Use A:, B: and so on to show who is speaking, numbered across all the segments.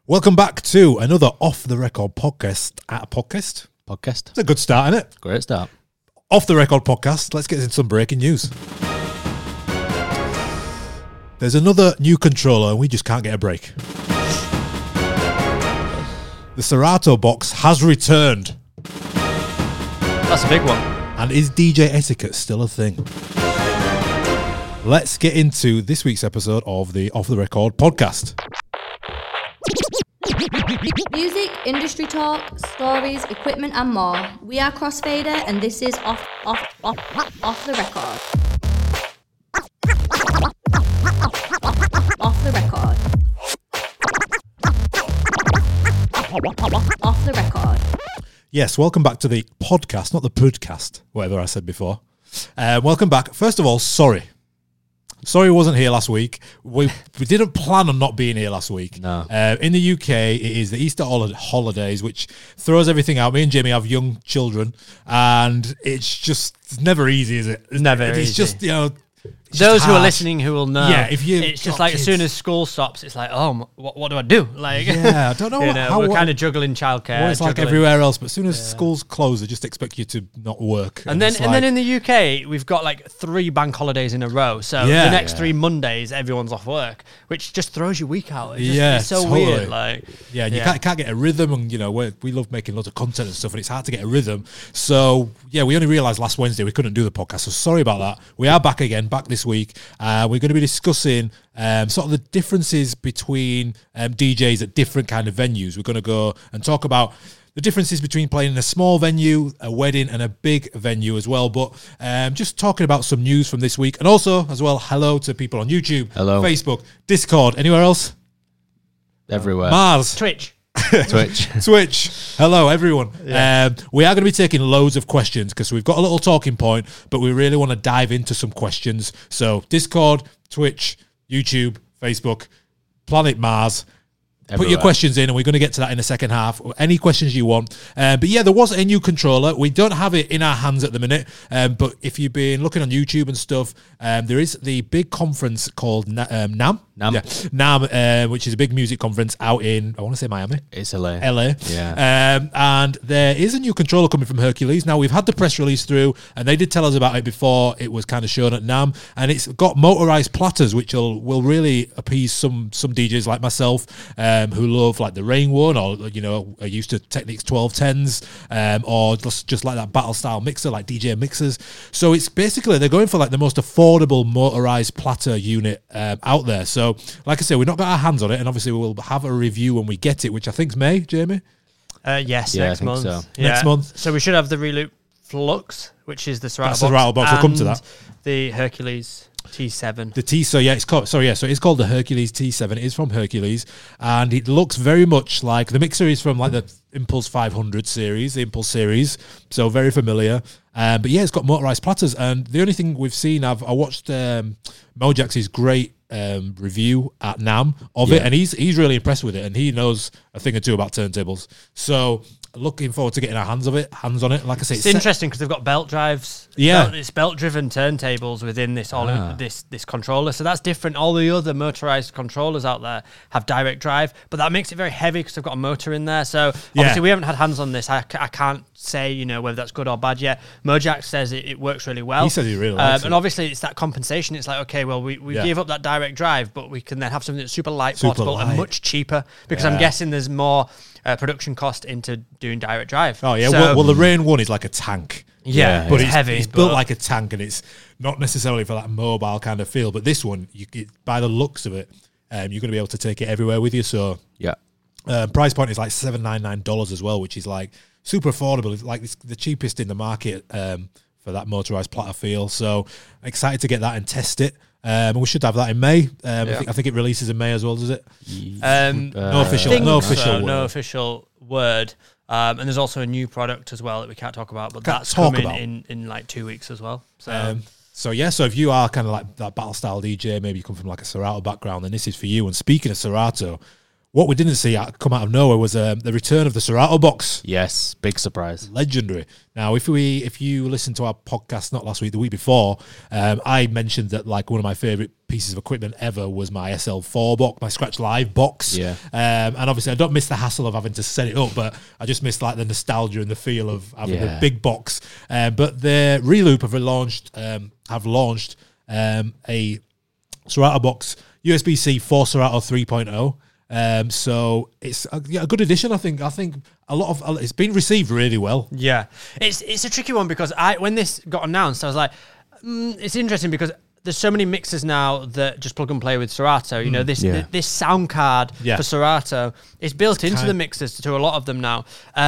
A: Welcome back to another Off the Record podcast. Podcast? It's a good start, isn't it?
B: Great start.
A: Off the Record podcast. Let's get into some breaking news. There's another new controller and we just can't get a break. The Serato box has returned.
B: That's a big one.
A: And is DJ etiquette still a thing? Let's get into this week's episode of the Off the Record podcast.
C: Music, industry talk, stories, equipment and more. We are Crossfader and this is Off the Record. Off the Record. Off the Record.
A: Yes, welcome back to the podcast, not the podcast, whatever I said before. Welcome back. First of all, sorry. Sorry I wasn't here last week. We didn't plan on not being here last week.
B: No.
A: In the UK, it is the Easter holidays, which throws everything out. Me and Jimmy have young children, and it's never easy, is it?
B: It's never
A: easy. It's just, it's
B: those
A: just
B: who are
A: hard.
B: listening who will know.
A: Yeah, if you
B: it's just
A: got
B: like
A: kids.
B: as soon as school stops, it's like, oh, what do I do? Like,
A: Yeah, I don't know how
B: we're kind of juggling childcare.
A: well, it's like
B: juggling.
A: everywhere else, but as soon as schools close, they just expect you to not work.
B: And then
A: it's
B: then in the UK, we've got like 3 bank holidays in a row. So
A: Yeah.
B: the next 3 Mondays, everyone's off work, which just throws your week out. It's so
A: totally.
B: weird. Like,
A: Yeah, and you can't get a rhythm, and we love making lots of content and stuff, and it's hard to get a rhythm. So yeah, we only realised last Wednesday we couldn't do the podcast, so sorry about that. We are back this week. We're going to be discussing sort of the differences between DJs at different kind of venues. We're going to go and talk about the differences between playing in a small venue, a wedding, and a big venue as well. But just talking about some news from this week, and also as well, hello to people on YouTube,
B: Hello.
A: Facebook, Discord, anywhere else?
B: everywhere.
A: Mars.
B: Twitch.
A: Twitch. Hello, everyone.
B: Yeah.
A: We are going to be taking loads of questions because we've got a little talking point, but we really want to dive into some questions. So Discord, Twitch, YouTube, Facebook, Planet Mars. Put your
B: Everywhere.
A: questions in, and we're going to get to that in the second half. Any questions you want. But yeah, there was a new controller. We don't have it in our hands at the minute. But if you've been looking on YouTube and stuff, there is the big conference called NAMM.
B: NAMM.
A: Yeah. NAMM, which is a big music conference out in, I want to say Miami.
B: It's LA.
A: LA.
B: Yeah.
A: And there is a new controller coming from Hercules. Now, we've had the press release through, and they did tell us about it before it was kind of shown at NAMM. And it's got motorized platters, which will really appease some DJs like myself, who love like the Rain one, or are used to Technics 1210s, or just like that battle style mixer, like DJ mixers. So it's basically they're going for like the most affordable motorized platter unit out there. So like I said, we've not got our hands on it, and obviously we'll have a review when we get it, which I think's May, Jamie.
B: Yes,
A: I
B: next
A: think
B: month.
A: so. Next month.
B: So we should have the Reloop Flux, which is the Serato
A: That's
B: box.
A: the Serato box. We'll come to
B: and
A: that.
B: The Hercules T7.
A: The T, so it's called the Hercules T7. It is from Hercules, and it looks very much like the mixer is from like the Impulse 500 series, the Impulse series, so very familiar. But yeah, it's got motorized platters, and the only thing we've seen, I watched Mojax's great review at NAMM of it, and he's really impressed with it, and he knows a thing or two about turntables. So looking forward to getting our hands on it. Like I say,
B: It's interesting because they've got belt drives.
A: Yeah.
B: It's belt-driven turntables within this this controller. So that's different. All the other motorized controllers out there have direct drive, but that makes it very heavy because they've got a motor in there. So obviously we haven't had hands on this. I can't say whether that's good or bad yet. Mojax says it works really well.
A: He said he really likes
B: and
A: it.
B: obviously it's that compensation. It's like, okay, well we gave up that direct drive, but we can then have something that's super light, portable, and much cheaper because I'm guessing there's more production cost into doing direct drive.
A: Oh yeah,
B: So,
A: well the Rain one is like a tank.
B: yeah,
A: But
B: it's heavy.
A: It's built like a tank, and it's not necessarily for that mobile kind of feel. But this one, by the looks of it, you're going to be able to take it everywhere with you. So
B: yeah.
A: price point is like $799 as well, which is like super affordable. It's like the cheapest in the market for that motorized platter feel. So excited to get that and test it. And we should have that in May. I think it releases in May as well, does it? No
B: official word. And there's also a new product as well that we can't talk about, but that's coming in like 2 weeks as well. So
A: so if you are kind of like that battle style DJ, maybe you come from like a Serato background, then this is for you. And speaking of Serato, what we didn't see come out of nowhere was the return of the Serato box.
D: Yes, big surprise.
A: Legendary. Now, if you listen to our podcast, not last week, the week before, I mentioned that like one of my favorite pieces of equipment ever was my SL4 box, my Scratch Live box.
D: Yeah.
A: And obviously I don't miss the hassle of having to set it up, but I just miss like the nostalgia and the feel of having the big box. But the Reloop have launched a Serato box, USB-C for Serato 3.0. So it's a good addition. I think a lot of it's been received really well.
B: Yeah, it's a tricky one because when this got announced, I was like, it's interesting because there's so many mixers now that just plug and play with Serato. You know, this sound card for Serato is built into the mixers to a lot of them now.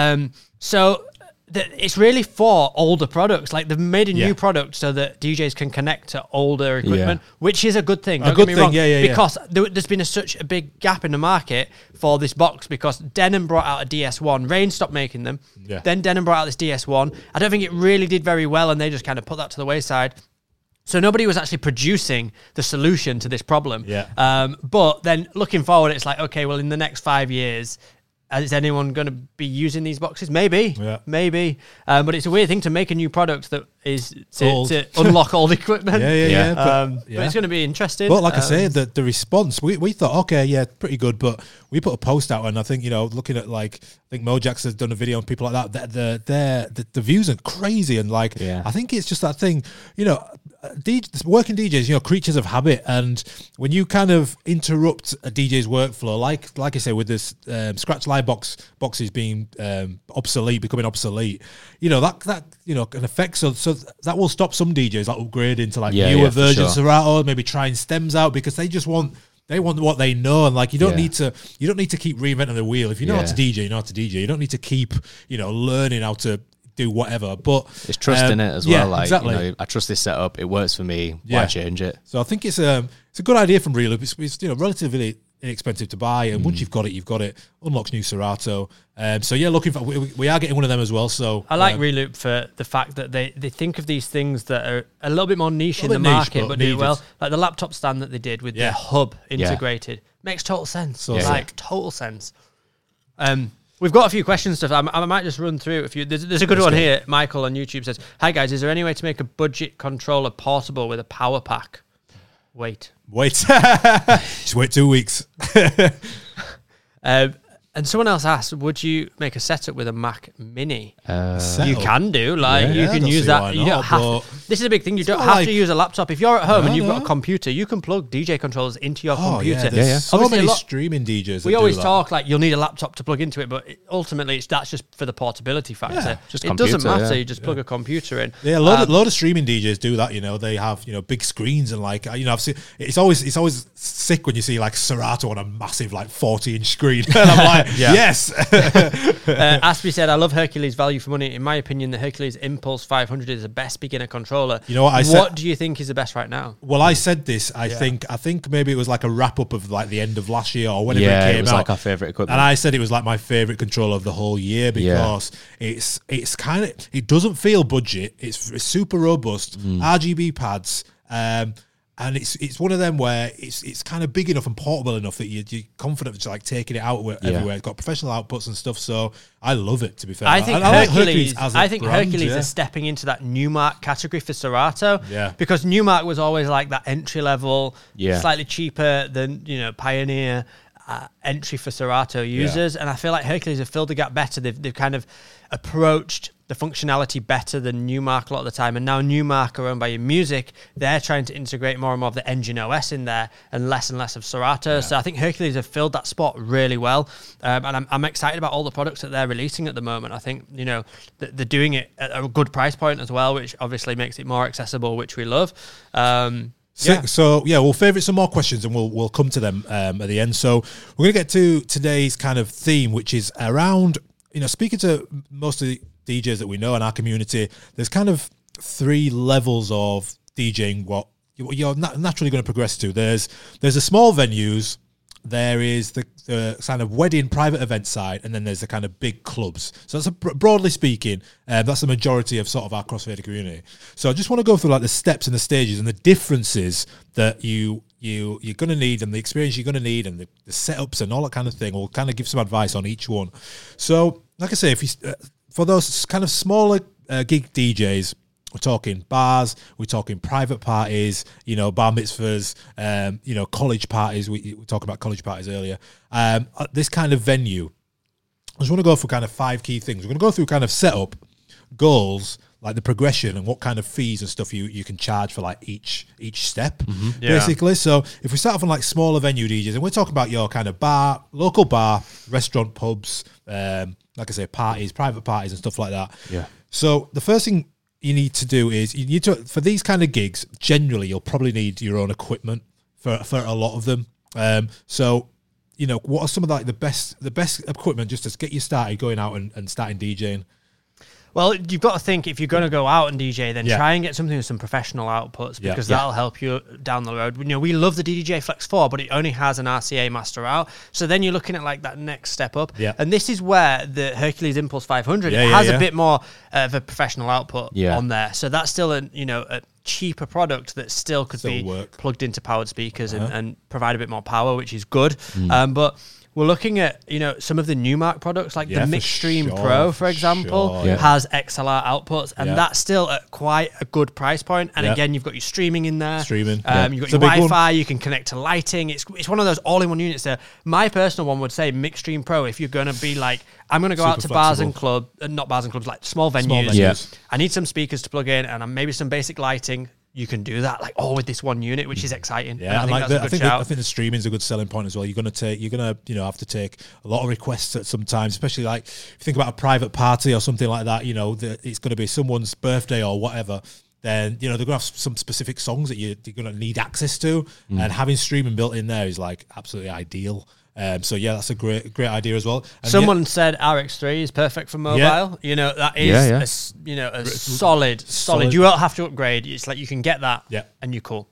B: So it's really for older products. Like they've made a new product so that DJs can connect to older equipment, which is a good thing. Don't get me wrong, because there's been such a big gap in the market for this box because Denon brought out a DS1. Rain stopped making them. Yeah. Then Denon brought out this DS1. I don't think it really did very well, and they just kind of put that to the wayside. So nobody was actually producing the solution to this problem. Yeah. But then looking forward, it's like, okay, well, in the next 5 years, is anyone going to be using these boxes? Maybe. But it's a weird thing to make a new product that is to unlock old equipment. But it's going to be interesting.
A: But like I say, the response, we thought, okay, pretty good. But we put a post out, and I think, looking at I think Mojax has done a video on people like that. The views are crazy, and I think it's just that thing, working DJs, creatures of habit, and when you kind of interrupt a DJ's workflow, like I say with this Scratch Live boxes being becoming obsolete, that can affect so that will stop some DJs upgrading to newer versions of Serato, maybe trying stems out because they just want. They want what they know, and you don't need to keep reinventing the wheel. If you know how to DJ, you know how to DJ. You don't need to keep learning how to do whatever. But
D: it's trust in it as well.
A: Exactly.
D: I trust this setup. It works for me. Why change it?
A: So I think it's a good idea from Reloop. It's relatively inexpensive to buy, and once you've got it. Unlocks new Serato. Looking for we are getting one of them as well. So
B: I like Reloop for the fact that they think of these things that are a little bit more niche in the market, but do well. Like the laptop stand that they did with the hub integrated makes total sense. Total sense. We've got a few questions stuff. I might just run through a few. There's a good one here. Michael on YouTube says, "Hi guys, is there any way to make a budget controller portable with a power pack?" Wait.
A: Just wait 2 weeks.
B: And someone else asked, would you make a setup with a Mac Mini? You can do. You can use that. You don't have to, this is a big thing. You don't have to use a laptop. If you're at home and you've got a computer, you can plug DJ controllers into your computer.
A: So many streaming DJs.
B: We always talk you'll need a laptop to plug into it, but ultimately that's just for the portability factor. It doesn't matter. You just plug a computer in.
A: Yeah, a lot of streaming DJs do that. They have big screens and I've seen it's always sick when you see Serato on a massive 40-inch screen. And I'm like, yes.
B: Aspie said, I love Hercules value for money. In my opinion, the Hercules Impulse 500 is the best beginner controller.
A: You know what I said?
B: What do you think is the best right now?
A: Well, I said this. I think maybe it was a wrap up of the end of last year or whenever it came out.
D: It was our favorite equipment.
A: And I said it was my favorite controller of the whole year because it's kind of, it doesn't feel budget. It's super robust, RGB pads. And it's one of them where it's kind of big enough and portable enough that you're confident to taking it out everywhere. It's got professional outputs and stuff, so I love it. To be fair,
B: I think Hercules is stepping into that Numark category for Serato.
A: Yeah,
B: because Numark was always that entry level, slightly cheaper than Pioneer entry for Serato users, and I feel like Hercules have filled the gap better. They've kind of approached the functionality better than Numark a lot of the time, and now Numark are owned by Music. They're trying to integrate more and more of the Engine OS in there and less of Serato. So I think Hercules have filled that spot really well, and I'm excited about all the products that they're releasing at the moment. I think they're doing it at a good price point as well, which obviously makes it more accessible, which we love.
A: So we'll favourite some more questions and we'll come to them at the end. So we're going to get to today's kind of theme, which is around, speaking to most of the DJs that we know in our community, there's kind of 3 levels of DJing what you're naturally going to progress to. There's the small venues, there is the kind of wedding private event side, and then there's the kind of big clubs. So that's broadly speaking, that's the majority of sort of our Crossfader community. So I just want to go through the steps and the stages and the differences that you you're going to need and the experience you're going to need and the setups and all that kind of thing. We'll kind of give some advice on each one. So, like I say, if you for those kind of smaller gig DJs, we're talking bars, we're talking private parties, bar mitzvahs, college parties. We talked about college parties earlier. This kind of venue, I just want to go through kind of 5 key things. We're going to go through kind of setup, goals, like the progression and what kind of fees and stuff you can charge for like each step, basically. So if we start off on like smaller venue DJs, and we're talking about your kind of bar, local bar, restaurant, pubs, like I say, parties, private parties and stuff like that.
D: Yeah.
A: So the first thing you need to do is you need to, for these kind of gigs, generally you'll probably need your own equipment for a lot of them. So, what are some of like the best equipment just to get you started going out and starting DJing?
B: Well, you've got to think, if you're going to go out and DJ, then try and get something with some professional outputs, because that'll help you down the road. We love the DJ Flex 4, but it only has an RCA master out. So then you're looking at like that next step up. Yeah. And this is where the Hercules Impulse 500 has a bit more of a professional output on there. So that's still a cheaper product that still could be plugged into powered speakers and provide a bit more power, which is good. But we're looking at, some of the Numark products, like the Mixstream Pro, for example, has XLR outputs, and that's still at quite a good price point. And again, you've got your streaming in there. You've got your Wi-Fi, you can connect to lighting. It's one of those all-in-one units there. My personal one would say Mixstream Pro, if you're going to be like, I'm going to go out to bars and clubs, not bars and clubs, like small venues. I need some speakers to plug in and maybe some basic lighting. You can do that with this one unit, which is exciting.
A: Yeah, and I think the streaming is a good selling point as well. You're gonna have to take a lot of requests at some times, especially like if you think about a private party or something like that. It's going to be someone's birthday or whatever. Then they're gonna have some specific songs that you're gonna need access to, and having streaming built in there is like absolutely ideal. So that's a great idea as well. And
B: someone said RX3 is perfect for mobile. That is a solid. You won't have to upgrade. It's like you can get that, and you're cool.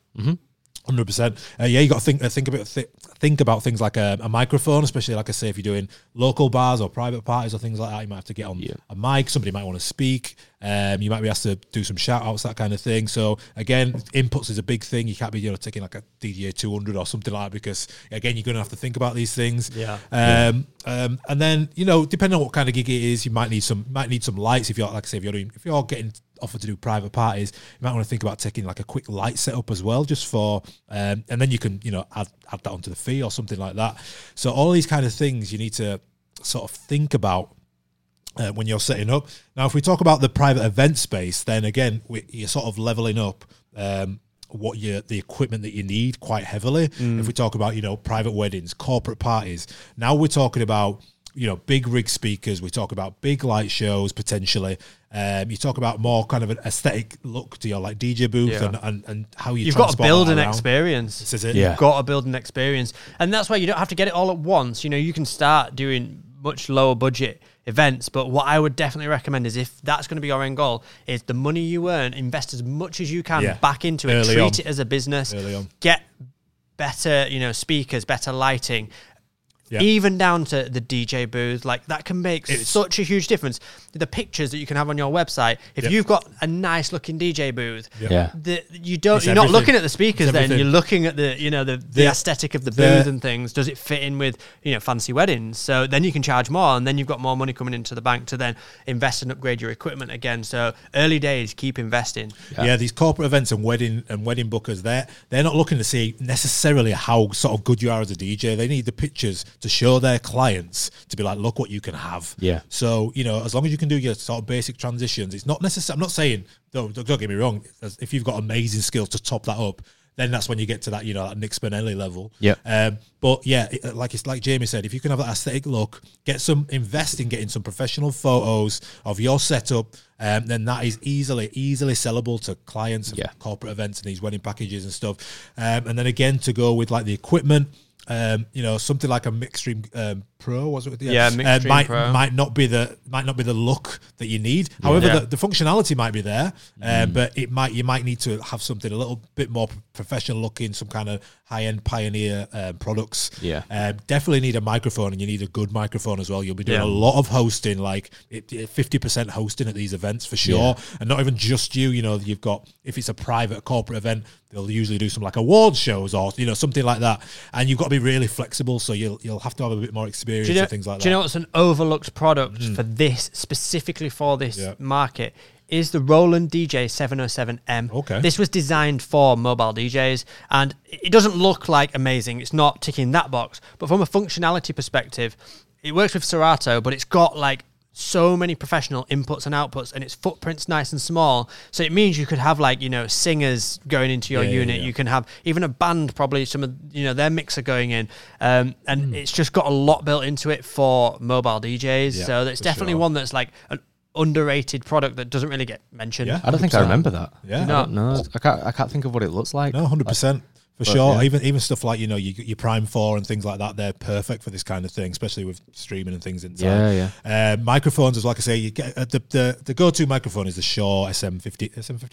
A: 100%. You got to think about things like a microphone, especially like I say, if you're doing local bars or private parties or things like that, you might have to get on a mic. Somebody might want to speak. You might be asked to do some shout outs, that kind of thing. So again, inputs is a big thing. You can't be taking like a DDA 200 or something like that, because again, you're going to have to think about these things. And then depending on what kind of gig it is, you might need some lights. If you're getting offered to do private parties, you might want to think about taking like a quick light setup as well, just for and then you can add that onto the fee or something like that. So all these kind of things you need to sort of think about when you're setting up. Now, if we talk about the private event space, then again you're sort of leveling up the equipment that you need quite heavily. If we talk about private weddings, corporate parties, now we're talking about big rig speakers. We talk about big light shows potentially. You talk about more kind of an aesthetic look to your like DJ booth and how you've got to
B: build an experience.
A: This is it.
B: You've got to build an experience, and that's why you don't have to get it all at once. You can start doing much lower budget events, but what I would definitely recommend is, if that's going to be your end goal, is the money you earn, invest as much as you can back into it. Treat it as a business. Get better, speakers, better lighting. Even down to the DJ booth, like that can make such a huge difference. The pictures that you can have on your website, if you've got a nice looking DJ booth, you're not looking at the speakers. Then you're looking at the aesthetic of the booth and things. Does it fit in with fancy weddings? So then you can charge more, and then you've got more money coming into the bank to then invest and upgrade your equipment again. So early days, keep investing.
A: These corporate events and wedding bookers, they're not looking to see necessarily how sort of good you are as a DJ. They need the pictures to show their clients, to be like, look what you can have. So as long as you can do your sort of basic transitions, it's not necessary. I'm not saying, don't get me wrong, if you've got amazing skills to top that up, then that's when you get to that that Nick Spinelli level. But like Jamie said, if you can have that aesthetic look, invest in getting some professional photos of your setup, then that is easily sellable to clients and corporate events and these wedding packages and stuff. And then again, to go with like the equipment, something like a Mixstream Pro, was it?
B: Yeah, Mixed Stream Pro.
A: might not be the look that you need. However, the functionality might be there, but you might need to have something a little bit more professional looking, some kind of high-end Pioneer products. Definitely need a microphone, and you need a good microphone as well. You'll be doing a lot of hosting, like 50% hosting at these events for sure, and not even just you. You know, you've got, if it's a private corporate event, they'll usually do some like awards shows or something like that, and you've got to be really flexible. So you'll have to have a bit more experience and things like that.
B: Do you know what's an overlooked product for this, specifically for this market? Is the Roland DJ 707M.
A: Okay.
B: This was designed for mobile DJs, and it doesn't look like amazing. It's not ticking that box, but from a functionality perspective, it works with Serato, but it's got like so many professional inputs and outputs, and its footprint's nice and small. So it means you could have like, singers going into your unit. You can have even a band, probably some of, their mixer going in. And it's just got a lot built into it for mobile DJs. So that's definitely one that's like an underrated product that doesn't really get mentioned.
D: I don't think I remember that.
A: No,
D: I can't think of what it looks like.
A: No, 100%. For sure. Even stuff like, your Prime 4 and things like that, they're perfect for this kind of thing, especially with streaming and things inside. Microphones, as like I say, you get the go-to microphone is the Shure SM58?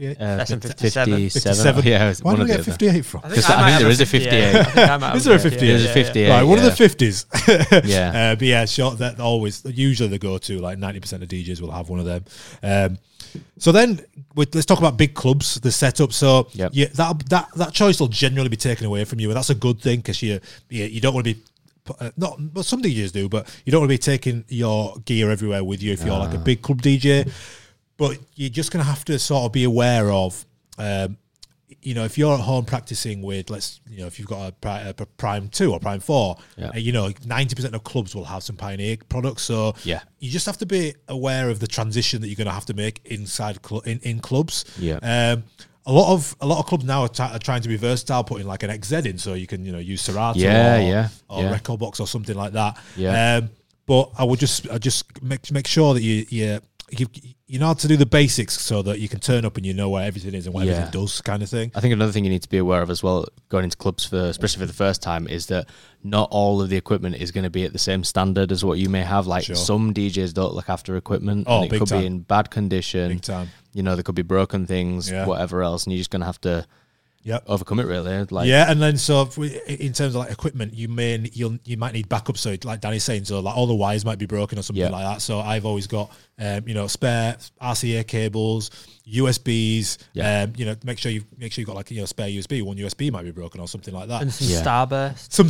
B: SM57.
D: Yeah.
A: Why did we get 58 from?
D: Because I think there is a 58.
A: Is there a 58?
D: There's a 58.
A: Right, one of the 50s.
D: Yeah.
A: But Shure, that usually the go-to, like 90% of DJs will have one of them. So then let's talk about big clubs, the setup. So that choice will generally be taken away from you, and that's a good thing, because you don't want to be but some DJs do, but you don't want to be taking your gear everywhere with you if you're like a big club DJ. But you're just going to have to sort of be aware of, if you're at home practicing with, if you've got a Prime 2 or Prime 4, 90% of clubs will have some Pioneer products. So you just have to be aware of the transition that you're going to have to make inside in clubs. A lot of clubs now are trying to be versatile, putting like an XZ in, so you can use Serato or Recordbox or something like that. But I would just make sure that you know how to do the basics, so that you can turn up and you know where everything is and what everything does, kind of thing.
D: I think another thing you need to be aware of as well, going into clubs especially for the first time, is that not all of the equipment is going to be at the same standard as what you may have. Like some DJs don't look after equipment, and it could be in bad condition.
A: Big time.
D: There could be broken things, whatever else, and you're just going to have to overcome it, really.
A: And then so in terms of like equipment, you might need backup. So like Danny's saying, so like all the wires might be broken or something like that. So I've always got spare RCA cables, USBs. Make sure you've got like spare USB. One USB might be broken or something like that.
B: And some Starburst.
A: Some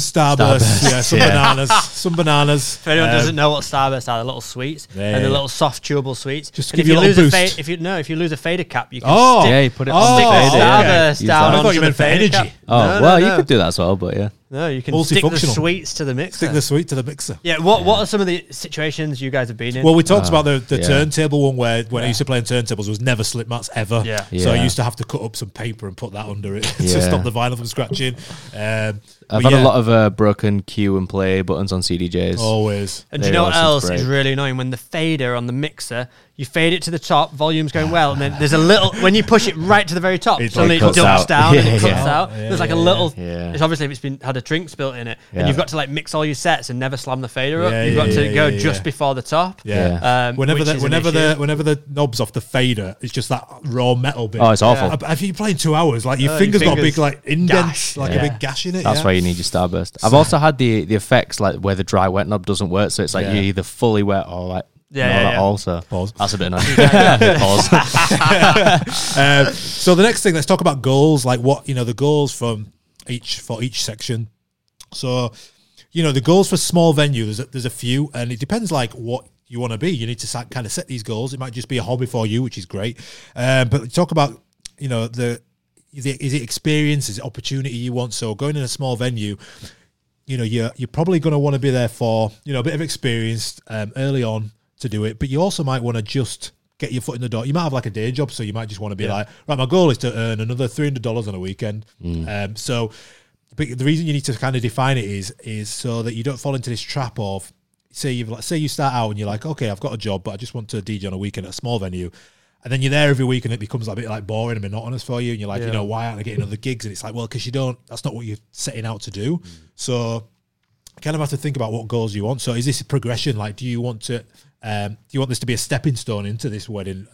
A: bananas.
B: If anyone doesn't know what Starburst are, the little sweets and the little soft chewable sweets.
A: Just to give you a little boost.
B: If you lose a fader cap, you can
D: you put it on the fader.
B: Starburst down.
A: I thought you meant for energy.
D: You could do that as well, but
B: No, you can stick the sweets to the mixer.
A: Stick the sweet to the mixer.
B: Yeah, what are some of the situations you guys have been in?
A: Well, we talked about the turntable one, where when I used to play on turntables, there was never slip mats ever. So I used to have to cut up some paper and put that under it to stop the vinyl from scratching.
D: I've had a lot of broken cue and play buttons on CDJs.
A: Always.
B: And do you know what else is really annoying? When the fader on the mixer, you fade it to the top, volume's going well, and then there's a little, when you push it right to the very top, suddenly it dumps down and it cuts out. There's like a little, it's obviously if it's had a drinks built in it, and you've got to like mix all your sets and never slam the fader up. You've got to go just before the top.
A: Whenever the knob's off the fader, it's just that raw metal bit.
D: Oh, it's awful.
A: If you're playing 2 hours, like your fingers got a big like indents, a big gash in it.
D: That's why you need your Starburst. I've also had the effects like where the dry wet knob doesn't work, so it's like you're either fully wet or like also.
A: Pause.
D: That's a bit annoying. Pause.
A: So the next thing, let's talk about goals. Like what the goals for each section. So the goals for small venue, there's a few, and it depends like what you want to be. You need to kind of set these goals. It might just be a hobby for you, which is great. But talk about is it experience, is it opportunity you want? So going in a small venue, you're probably going to want to be there for a bit of experience early on to do it, but you also might want to just get your foot in the door. You might have like a day job, so you might just want to be like, right, my goal is to earn another $300 on a weekend. So but the reason you need to kind of define it is so that you don't fall into this trap of say you start out and you're like, okay, I've got a job, but I just want to DJ on a weekend at a small venue. And then you're there every week and it becomes a bit like boring and monotonous for you. And you're like, why aren't I getting other gigs? And it's like, well, because that's not what you're setting out to do. So kind of have to think about what goals you want. So is this a progression? Like, do you want this to be a stepping stone into this wedding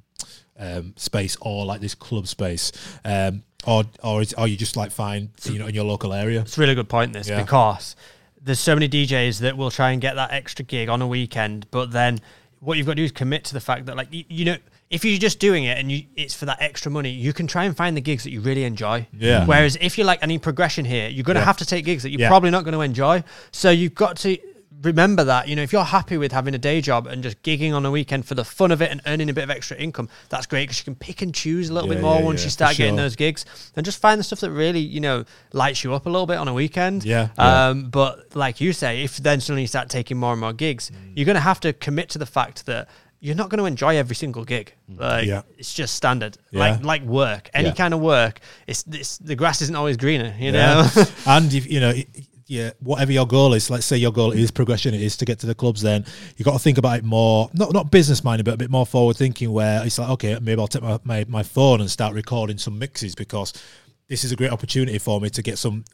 A: space, or like this club space, or are you just like fine, you know, in your local area?
B: It's a really good point, this, because there's so many DJs that will try and get that extra gig on a weekend, but then what you've got to do is commit to the fact that, like, you know, if you're just doing it and it's for that extra money, you can try and find the gigs that you really enjoy.
A: Yeah.
B: Whereas if you're like, I need progression here, you're going to have to take gigs that you're probably not going to enjoy. So you've got to remember that, you know, if you're happy with having a day job and just gigging on a weekend for the fun of it and earning a bit of extra income, that's great, because you can pick and choose a little bit more once you start getting those gigs, and just find the stuff that really, you know, lights you up a little bit on a weekend. But like you say, if then suddenly you start taking more and more gigs, you're going to have to commit to the fact that you're not going to enjoy every single gig. Like, it's just standard. Like work, any kind of work. It's the grass isn't always greener, you know.
A: And if you know. Whatever your goal is, let's say your goal is progression, it is to get to the clubs, then you got to think about it more, not business minded, but a bit more forward thinking, where it's like, okay, maybe I'll take my phone and start recording some mixes, because this is a great opportunity for me to get some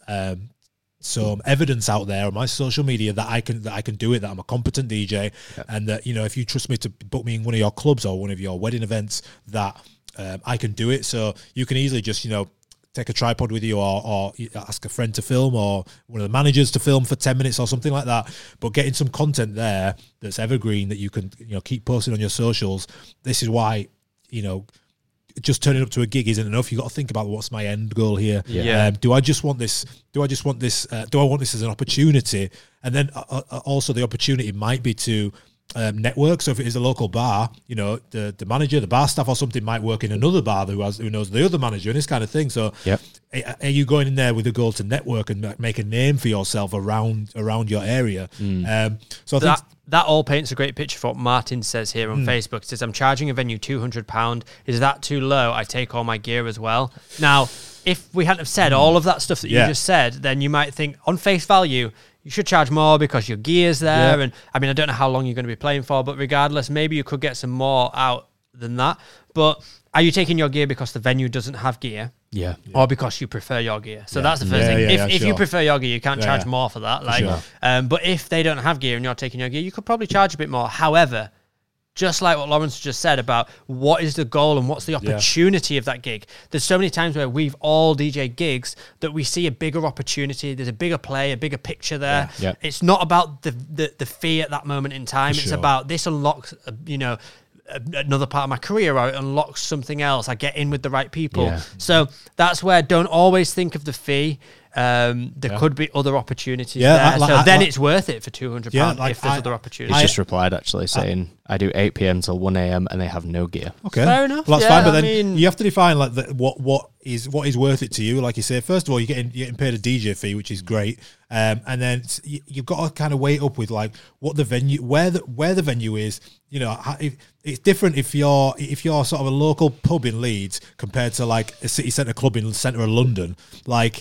A: evidence out there on my social media that I can do it, that I'm a competent DJ, and that, you know, if you trust me to book me in one of your clubs or one of your wedding events, that I can do it. So you can easily just, you know, take a tripod with you, or ask a friend to film, or one of the managers to film for 10 minutes or something like that. But getting some content there that's evergreen, that you can, you know, keep posting on your socials. This is why, you know, just turning up to a gig isn't enough. You got to think about, what's my end goal here? Do I just want this? Do I want this as an opportunity? And then also the opportunity might be to network. So if it is a local bar, you know, the manager, the bar staff or something might work in another bar who knows the other manager, and this kind of thing. So are you going in there with a goal to network and make a name for yourself around your area? So I think
B: that all paints a great picture for what Martin says here on Facebook. He says, I'm charging a venue £200. Is that too low? I take all my gear as well. Now, if we hadn't have said all of that stuff that you just said, then you might think, on face value, you should charge more because your gear's there. And I mean, I don't know how long you're going to be playing for, but regardless, maybe you could get some more out than that. But are you taking your gear because the venue doesn't have gear? Or because you prefer your gear? So that's the first thing. If you prefer your gear, you can't charge more for that. Like, but if they don't have gear and you're taking your gear, you could probably charge a bit more. However, just like what Lawrence just said about what is the goal and what's the opportunity of that gig. There's so many times where we've all DJ gigs that we see a bigger opportunity. There's a bigger play, a bigger picture there. It's not about the fee at that moment in time. It's about, this unlocks, you know, another part of my career, or it unlocks something else. I get in with the right people. So that's where, don't always think of the fee. There could be other opportunities there. Then it's worth it for £200 if there's other opportunities.
D: He's just replied actually saying, I do 8 p.m. till 1 a.m. and they have no gear.
A: Okay.
B: Fair enough.
A: Well, that's fine, but then you have to define like what is worth it to you. Like you say, first of all, you're getting paid a DJ fee, which is great. And then you've got to kind of weigh up with like what the venue, where the venue is. You know, it's different if you're sort of a local pub in Leeds compared to like a city centre club in the centre of London. Like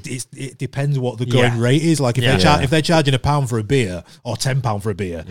A: it depends what the going rate is. Like if they're charging £1 for a beer or £10 for a beer,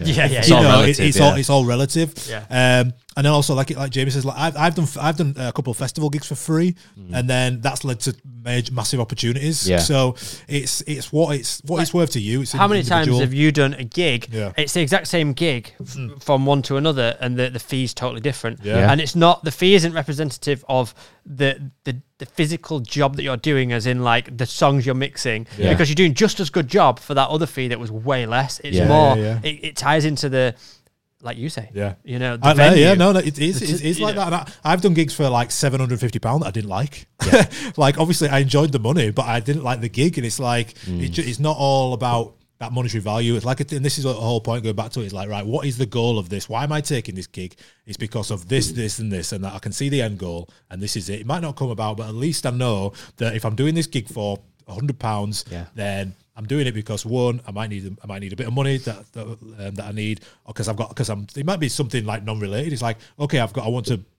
A: it's all relative. And then also like Jamie says, like I've done a couple of festival gigs for free, and then that's led to massive opportunities. So it's what it's worth to you. It's
B: how many times have you done a gig? It's the exact same gig from one to another, and the fee's totally different. And it's not, the fee isn't representative of the physical job that you're doing, as in like the songs you're mixing, because you're doing just as good job for that other fee that was way less. It's more. It ties into the, like you say, you know, the venue.
A: It is like that. And I've done gigs for like £750 that I didn't like. Like, obviously, I enjoyed the money, but I didn't like the gig. And it's like, it's not all about that monetary value. It's like, and this is the whole point going back to it. It's like, right, what is the goal of this? Why am I taking this gig? It's because of this, and this, and that I can see the end goal, and this is it. It might not come about, but at least I know that if I'm doing this gig for £100, then I'm doing it because, one, I might need a bit of money that I need, or because it might be something like non-related. It's like, okay, I want to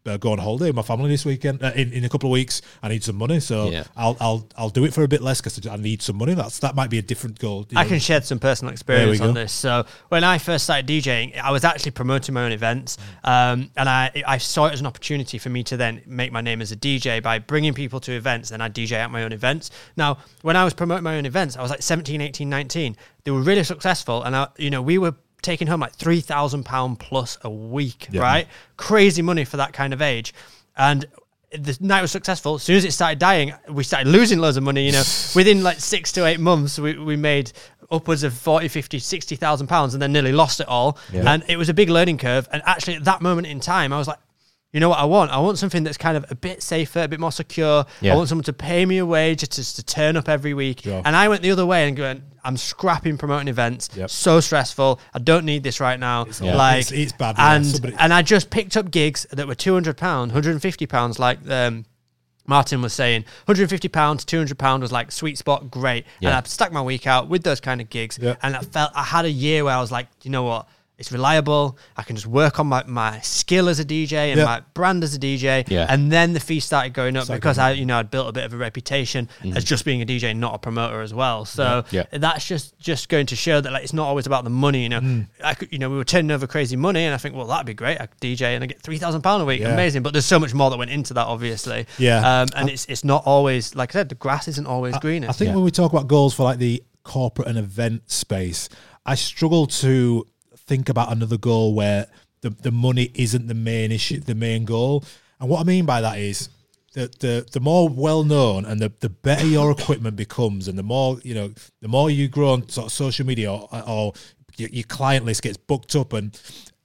A: go on holiday with my family this weekend. In a couple of weeks, I need some money, so I'll do it for a bit less because I need some money. That might be a different goal.
B: I can share some personal experience on this. So when I first started DJing, I was actually promoting my own events, and I saw it as an opportunity for me to then make my name as a DJ by bringing people to events. Then I DJ at my own events. Now, when I was promoting my own events, I was like 17, 18, 19. They were really successful, and we were taking home like £3,000 plus a week, right? Crazy money for that kind of age. And the night was successful. As soon as it started dying, we started losing loads of money. Within like 6 to 8 months, we made upwards of 40, 50, 60,000 pounds, and then nearly lost it all. And it was a big learning curve. And actually at that moment in time, I was like, you know what I want? I want something that's kind of a bit safer, a bit more secure. I want someone to pay me a wage just to turn up every week. Sure. And I went the other way and going, I'm scrapping promoting events. So stressful. I don't need this right now. It's
A: bad.
B: And I just picked up gigs that were £200, £150, like Martin was saying. £150, £200 was like sweet spot, great. And I stuck my week out with those kind of gigs. And I had a year where I was like, you know what? It's reliable. I can just work on my skill as a DJ and my brand as a DJ. And then the fee started going up because I'd built a bit of a reputation as just being a DJ, not a promoter as well. So that's just going to show that it's not always about the money. We were turning over crazy money, and I think, well, that'd be great. I could DJ and I get £3,000 a week. Amazing. But there's so much more that went into that, obviously. And it's not always, like I said, the grass isn't always greener.
A: I think when we talk about goals for like the corporate and event space, I struggle to think about another goal where the money isn't the main issue, the main goal. And what I mean by that is that the more well known and the better your equipment becomes, and the more you grow on sort of social media or your client list gets booked up, and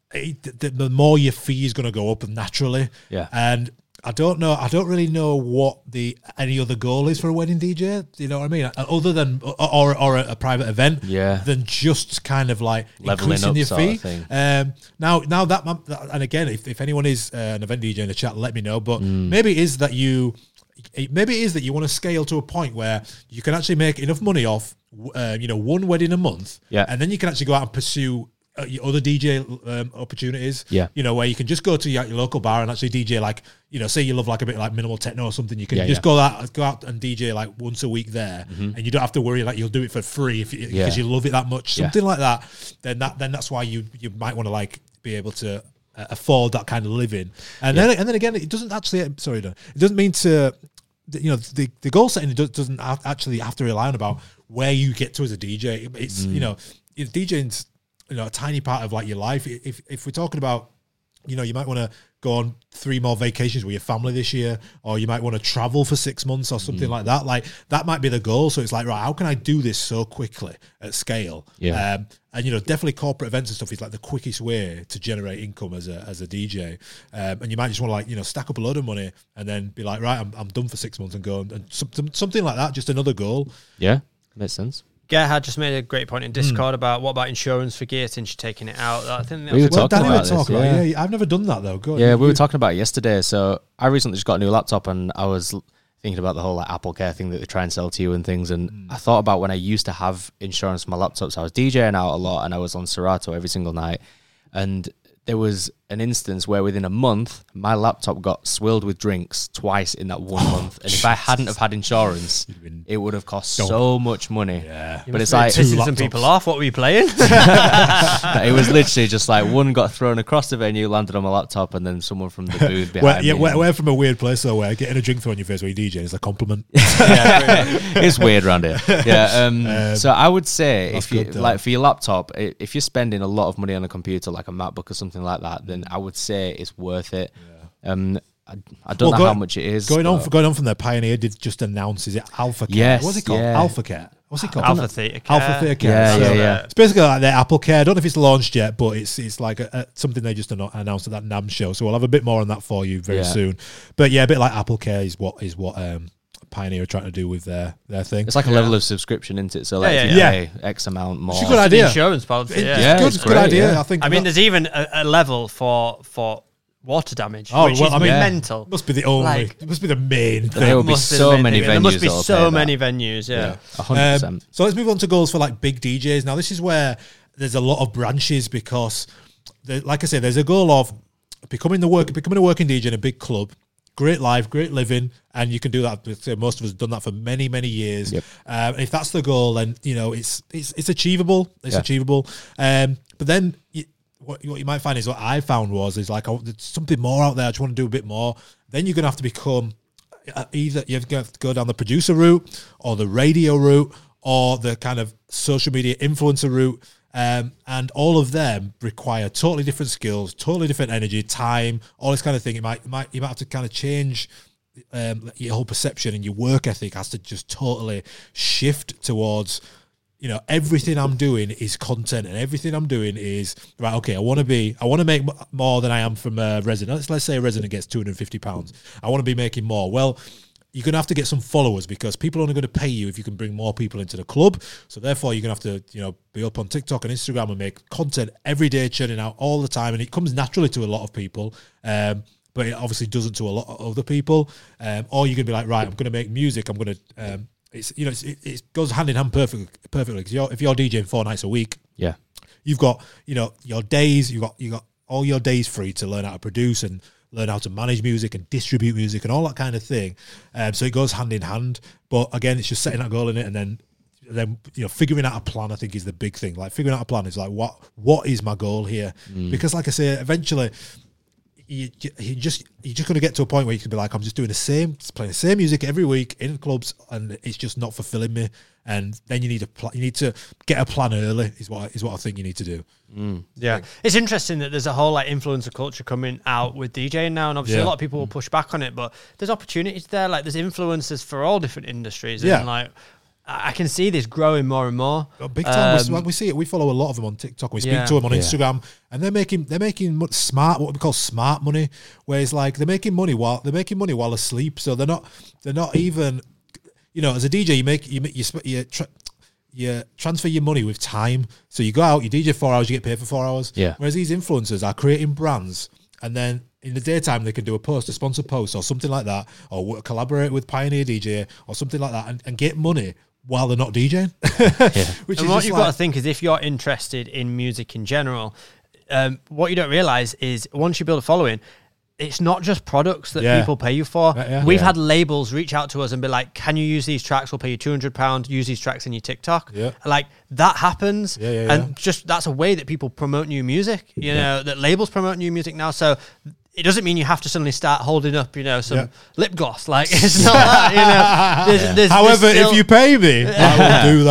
A: the more your fee is going to go up naturally. And I don't really know what any other goal is for a wedding DJ. You know what I mean? Other than or a private event, than just kind of like
D: leveling
A: increasing
D: up
A: your fee.
D: Sort of thing.
A: Now that, and again, if anyone is an event DJ in the chat, let me know. But maybe it is that you want to scale to a point where you can actually make enough money off, one wedding a month, and then you can actually go out and pursue your other DJ opportunities, where you can just go to your local bar and actually DJ, like, say you love like a bit like minimal techno or something, you can go out and DJ like once a week there, and you don't have to worry like you'll do it for free because you love it that much, something like that. Then that's why you might want to like be able to afford that kind of living, and then again, it doesn't actually. Sorry, it doesn't mean to. The goal setting doesn't actually have to rely on about where you get to as a DJ. It's DJing's a tiny part of like your life. If we're talking about, you might want to go on 3 more vacations with your family this year, or you might want to travel for 6 months or something like that. Like that might be the goal. So it's like, right, how can I do this so quickly at scale? And definitely corporate events and stuff is like the quickest way to generate income as a DJ. And you might just want to like, stack up a load of money and then be like, right, I'm done for 6 months and go and something like that. Just another goal.
D: Yeah, makes sense.
B: Gerhard just made a great point in Discord about what about insurance for gear since you're taking it out. I think
D: we were talking about
A: this. I've never done that though. Go on.
D: Yeah, we were talking about it yesterday. So I recently just got a new laptop, and I was thinking about the whole like Apple Care thing that they try and sell to you and things. And I thought about when I used to have insurance for my laptops. I was DJing out a lot, and I was on Serato every single night, and there was an instance where within a month, my laptop got swilled with drinks twice in that 1 month. And if I hadn't have had insurance, it would have cost so much money.
A: Yeah.
B: But it's like pissing some people off. What were you playing?
D: It was literally just like one got thrown across the venue, landed on my laptop, and then someone from the booth behind me.
A: We're from a weird place though, where getting a drink thrown in your face while you DJ is a compliment.
D: It's weird around here. Yeah. So I would say if you like for your laptop, if you're spending a lot of money on a computer like a MacBook or something like that, then I would say it's worth it. I don't know how much it is.
A: Going on from there, Pioneer did just announce, is it AlphaCare?
D: Yes.
A: What's it called? AlphaCare. What's it called?
B: Alpha Theta
A: Care.
D: Yeah.
A: It's basically like their Apple Care. I don't know if it's launched yet, but it's like something they just announced at that NAMM show. So we'll have a bit more on that for you very soon. But yeah, a bit like Apple Care is what Pioneer are trying to do with their thing.
D: It's like a level of subscription, isn't it? So like if you pay X amount more.
A: It's a good idea.
B: Insurance policy.
A: It's good idea. Yeah.
B: I mean, there's even a level for water damage, which is mental.
A: Must be the only. It must be the main thing.
D: There will be so many venues.
B: There must be so many venues. Yeah,
D: 100%.
A: So let's move on to goals for like big DJs. Now this is where there's a lot of branches because, like I say, there's a goal of becoming a working DJ in a big club. Great life, great living, and you can do that. Most of us have done that for many, many years. Yep. If that's the goal, then it's achievable. It's achievable. But then what you might find is what I found is like there's something more out there. I just want to do a bit more. Then you're gonna have to become either you have to go down the producer route or the radio route or the kind of social media influencer route. And all of them require totally different skills, totally different energy, time, all this kind of thing. You might have to kind of change your whole perception, and your work ethic has to just totally shift towards, everything I'm doing is content, and everything I'm doing is right. Okay, I want to make more than I am from a resident. Let's say a resident gets £250. I want to be making more. Well, you're going to have to get some followers because people are only going to pay you if you can bring more people into the club. So therefore, you're going to have to, be up on TikTok and Instagram and make content every day, churning out all the time. And it comes naturally to a lot of people, but it obviously doesn't to a lot of other people. Or you're going to be like, right, I'm going to make music. I'm going to, it goes hand in hand perfectly. Because if you're DJing 4 nights a week,
D: yeah,
A: you've got, your days, you got all your days free to learn how to produce and learn how to manage music and distribute music and all that kind of thing. So it goes hand in hand. But again, it's just setting that goal in it, and then figuring out a plan, I think, is the big thing. Like figuring out a plan is like, what is my goal here? Because like I say, eventually you're just going to get to a point where you can be like, I'm just doing playing the same music every week in clubs, and it's just not fulfilling me. And then you need to get a plan early is what I think you need to do.
B: Yeah, it's interesting that there's a whole like influencer culture coming out with DJing now, and obviously a lot of people will push back on it, but there's opportunities there. Like there's influencers for all different industries, and like I can see this growing more and more.
A: Big time. We see it. We follow a lot of them on TikTok. We speak to them on Instagram, and they're making smart, what we call smart money, where it's like they're making money while asleep. So they're not even. As a DJ, you transfer your money with time. So you go out, you DJ 4 hours, you get paid for 4 hours.
D: Yeah.
A: Whereas these influencers are creating brands, and then in the daytime they can do a sponsored post or something like that, or collaborate with Pioneer DJ or something like that, and get money while they're not DJing.
B: Which and is what you've got to think is if you're interested in music in general, what you don't realize is once you build a following, it's not just products that people pay you for. We've had labels reach out to us and be like, can you use these tracks? We'll pay you £200, use these tracks in your TikTok. Like that happens. And just that's a way that people promote new music, that labels promote new music now. So it doesn't mean you have to suddenly start holding up, some lip gloss. Like it's not that,
A: However, if you pay me, I will do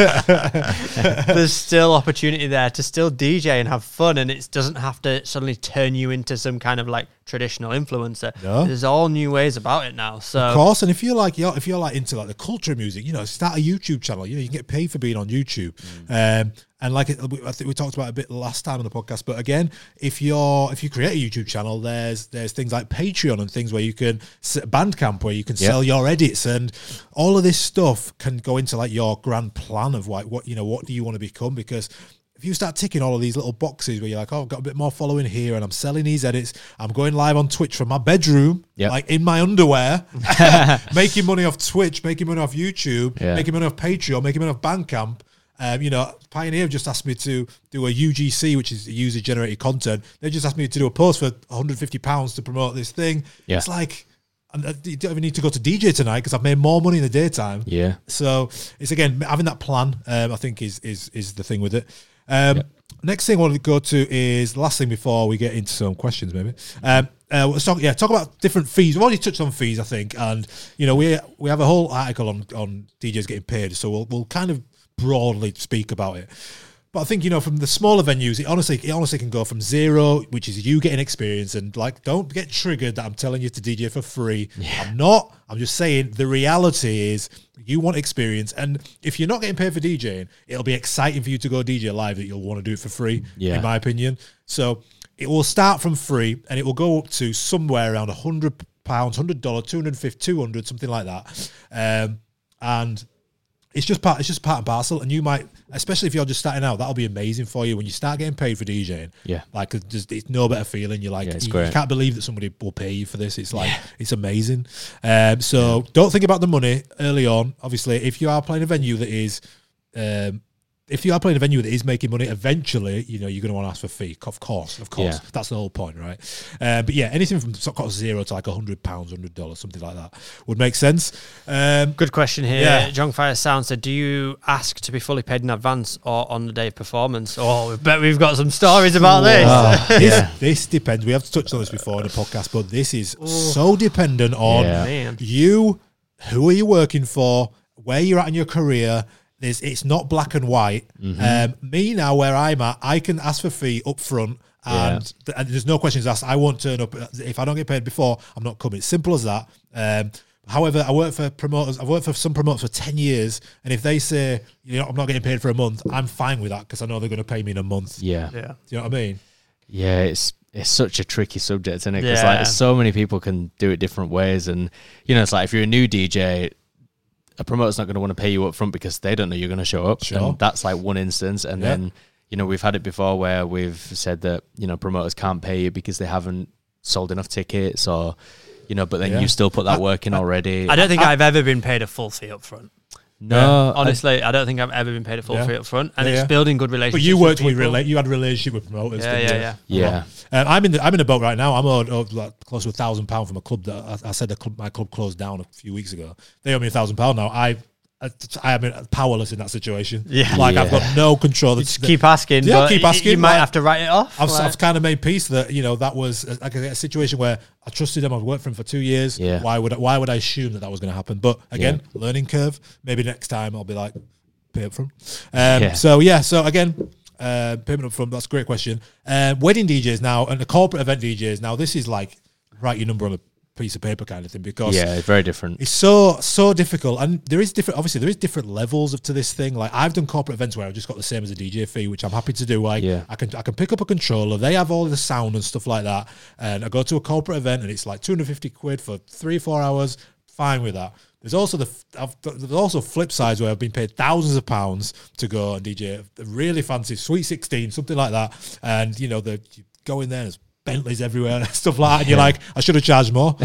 A: that.
B: There's still opportunity there to still DJ and have fun, and it doesn't have to suddenly turn you into some kind of like traditional influencer. There's all new ways about it now. So
A: of course, and if you're like into like the culture of music, start a YouTube channel. You can get paid for being on YouTube. And like I think we talked about a bit last time on the podcast, but again, if you create a YouTube channel, there's things like Patreon and things where you can Bandcamp where you can sell your edits, and all of this stuff can go into like your grand plan of like what do you want to become. Because if you start ticking all of these little boxes where you're like, oh, I've got a bit more following here, and I'm selling these edits, I'm going live on Twitch from my bedroom, like in my underwear, making money off Twitch, making money off YouTube, making money off Patreon, making money off Bandcamp. Pioneer have just asked me to do a UGC, which is user-generated content. They just asked me to do a post for £150 to promote this thing. It's like, you don't even need to go to DJ tonight because I've made more money in the daytime. So it's, again, having that plan, I think is the thing with it. Next thing I want to go to is the last thing before we get into some questions, maybe. Let's talk about different fees. We've already touched on fees, I think, and we have a whole article on DJs getting paid, so we'll kind of broadly speak about it. But I think, from the smaller venues, it honestly can go from zero, which is you getting experience, and like, don't get triggered that I'm telling you to DJ for free. I'm not. I'm just saying the reality is you want experience, and if you're not getting paid for DJing, it'll be exciting for you to go DJ live that you'll want to do it for free, in my opinion. So it will start from free, and it will go up to somewhere around £100, $100, $250, $200, something like that. And it's just part and parcel, and you might, especially if you're just starting out, that'll be amazing for you when you start getting paid for DJing. Like it's no better feeling. You're like, you can't believe that somebody will pay you for this. It's like it's amazing. So don't think about the money early on. Obviously, if you are playing a venue that is if you are playing a venue that is making money, eventually, you're going to want to ask for a fee. Of course. Yeah. That's the whole point, right? But yeah, anything from sort of zero to like £100, $100, something like that would make sense.
B: Good question here. Yeah. John Fire Sound said, do you ask to be fully paid in advance or on the day of performance? Oh, I bet we've got some stories about this.
A: This depends. We have touched on this before in the podcast, but this is so dependent on you, who are you working for, where you're at in your career. It's not black and white. Me now, where I'm at, I can ask for fee up front, and there's no questions asked. I won't turn up if I don't get paid before. I'm not coming. Simple as that. However, I work for promoters. I've worked for some promoters for 10 years, and if they say I'm not getting paid for a month, I'm fine with that because I know they're going to pay me in a month.
B: Yeah.
A: Do you know what I mean?
D: Yeah, it's such a tricky subject, isn't it? Because like so many people can do it different ways, and it's like if you're a new DJ, a promoter's not going to want to pay you up front because they don't know you're going to show up. Sure. And that's like one instance. And then, we've had it before where we've said that, promoters can't pay you because they haven't sold enough tickets or, but then you still put that work in already.
B: I don't think I've ever been paid a full fee up front.
D: No,
B: honestly, I don't think I've ever been paid a full fee up front, and it's building good relationships.
A: But you worked with you had a relationship with promoters.
D: Yeah.
A: I'm in a boat right now. I'm owed like close to £1,000 from a club that I said my club closed down a few weeks ago. They owe me £1,000 now. I am powerless in that situation. I've got no control.
B: Just keep asking. Yeah, keep asking. You might have to write it off.
A: I've kind of made peace that that was a situation where I trusted them. I've worked for them for 2 years. Yeah. Why would I assume that was going to happen? But again, learning curve. Maybe next time I'll be like, pay up front. So again, payment up front. That's a great question. Wedding DJs now and the corporate event DJs now. This is like write your number on a piece of paper kind of thing because
D: it's very different.
A: It's so difficult, and there is different levels to this thing. Like I've done corporate events where I've just got the same as a DJ fee, which I'm happy to do. I can pick up a controller, they have all the sound and stuff like that, and I go to a corporate event and it's like £250 for 3-4 hours. Fine with that. There's also flip sides where I've been paid thousands of pounds to go and DJ a really fancy Sweet 16, something like that, and you go in there and there's Bentleys everywhere and stuff like that, and you're like, I should have charged more.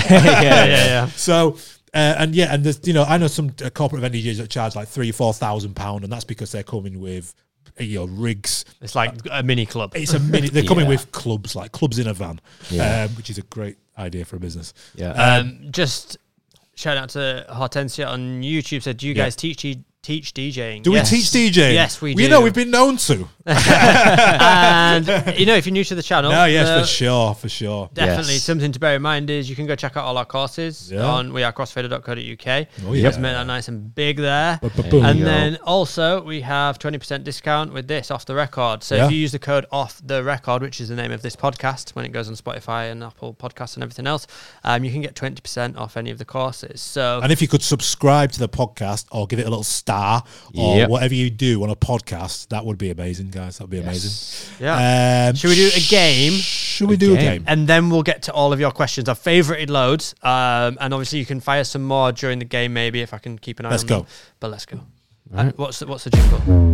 A: So and there's I know some corporate event DJs that charge like £3,000-4,000, and that's because they're coming with rigs.
B: It's like a mini club.
A: It's a mini. They're coming with clubs in a van, which is a great idea for a business.
B: Just shout out to Hortensia on YouTube. Said, do you guys teach DJing?
A: Do we teach DJing?
B: Yes, we do.
A: We've been known to.
B: And if you're new to the channel,
A: for sure.
B: Definitely something to bear in mind is you can go check out all our courses on wearecrossfader.co.uk. Let's make that nice and big there. And then also we have 20% discount with this off the record. So if you use the code off the record, which is the name of this podcast when it goes on Spotify and Apple Podcasts and everything else, you can get 20% off any of the courses. So,
A: and if you could subscribe to the podcast or give it a little star or whatever you do on a podcast, that would be amazing, guys. That'd be amazing.
B: Yeah. Should we do a game?
A: Should we do a game?
B: And then we'll get to all of your questions. I've favorited loads. And obviously you can fire some more during the game, maybe, if I can keep an eye on them. Let's go. But let's go. Right. What's the jingle?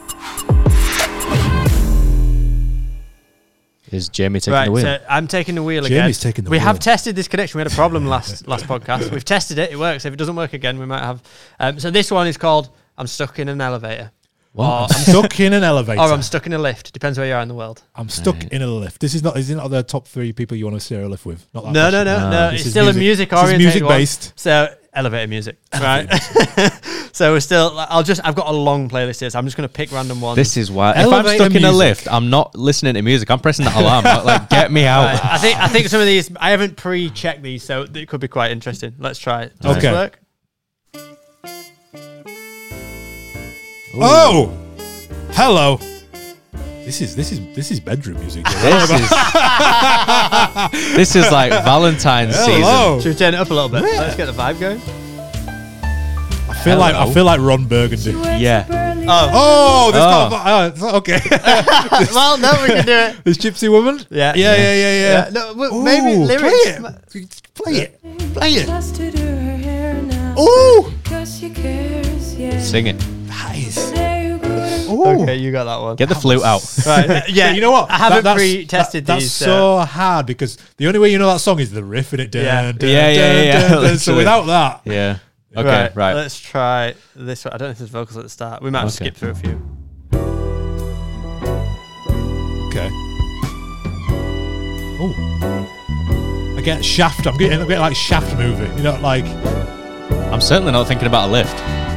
D: Is Jamie taking the wheel?
B: So I'm taking the wheel again.
A: Jamie's taking the wheel.
B: We have tested this connection. We had a problem last podcast. We've tested it. It works. If it doesn't work again, we might have. So this one is called I'm Stuck in an Elevator.
A: What? I'm stuck in an elevator.
B: Or I'm stuck in a lift. Depends where you are in the world.
A: I'm stuck in a lift. Is it not the top 3 people you want to share a lift with?
B: Not that no. It's still music. A music oriented.
A: It's music based.
B: So elevator music. Right. So we're still. I've got a long playlist here, so I'm just going to pick random ones.
D: This is why. If I'm stuck in a lift, I'm not listening to music. I'm pressing that alarm. Like, get me out.
B: Right. I think some of these I haven't pre-checked these, so it could be quite interesting. Let's try it.
A: Does this work? Oh, hello. This is bedroom music.
D: This is like Valentine's season.
B: Should we turn it up a little bit? Yeah. Let's get the vibe going.
A: I feel like Ron Burgundy.
D: Yeah.
A: Okay.
B: Well, no, we can do it.
A: This Gypsy Woman.
B: Yeah. No, maybe lyrics.
A: Play it.
B: Ooh.
D: Sing it.
A: Nice.
B: Okay, you got that one.
D: Get the flute out.
B: Right. Yeah,
A: you know what?
B: I haven't pre-tested these.
A: That's so hard because the only way you know that song is the riff in it.
D: Yeah.
A: So without that.
D: Yeah. Okay, right.
B: Let's try this one. I don't know if there's vocals at the start. We might have to skip through a few.
A: I get Shaft. I'm getting like Shaft movie. You know, like.
D: I'm certainly not thinking about a lift.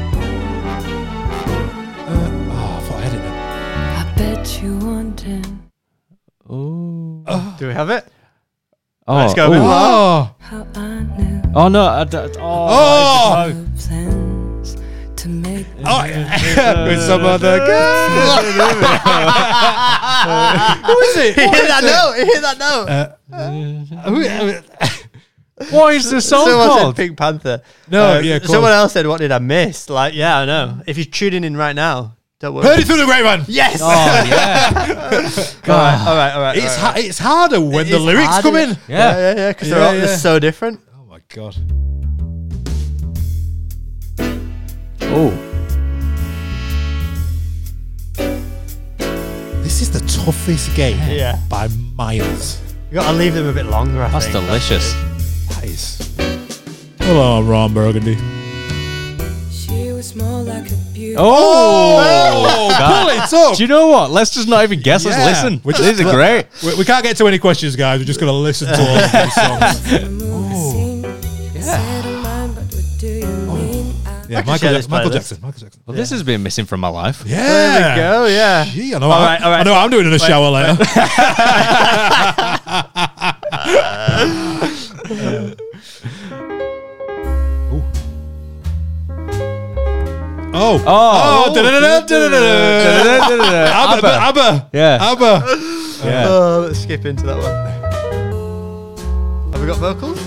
A: I thought I had it then.
E: I bet you wanted.
D: Oh.
B: Do we have it?
D: Oh.
B: Let's go.
A: Oh.
E: How I knew.
D: Oh no!
E: Plans to make.
A: With some other guy. Who is it?
B: He hit that note.
D: What is the song
B: Someone
D: called?
B: said Pink Panther.
A: No, yeah, cool.
B: Someone else said, "What did I miss?" Like, yeah, I know. If you're tuning in right now, don't worry.
A: Heard it through the grapevine.
B: Yes.
D: Oh yeah.
B: All right.
A: It's harder when the lyrics come in.
B: Yeah. Because they're so different.
A: Oh my god.
D: Oh.
A: This is the toughest game.
B: Yeah.
A: By miles.
B: You got to leave them a bit longer. I
D: That's
B: think.
D: delicious.
A: That is. Hello, I'm Ron Burgundy.
E: She was more like a beauty.
A: Oh, pull it up.
D: Do you know what? Let's just not even guess.
A: Yeah.
D: Let's listen.
A: We're just-
D: These are great.
A: We can't get to any questions, guys. We're just going to listen to all of these songs. Yeah,
B: share this
A: Michael
B: playlist.
A: Jackson.
D: Well, this has been missing from my life.
A: Yeah.
B: There we go. Yeah.
A: Gee, I know.
B: All right.
A: I know what I'm doing in the shower later. ABBA.
D: Yeah.
A: ABBA.
D: Yeah.
B: Let's skip into that one. Have we got vocals?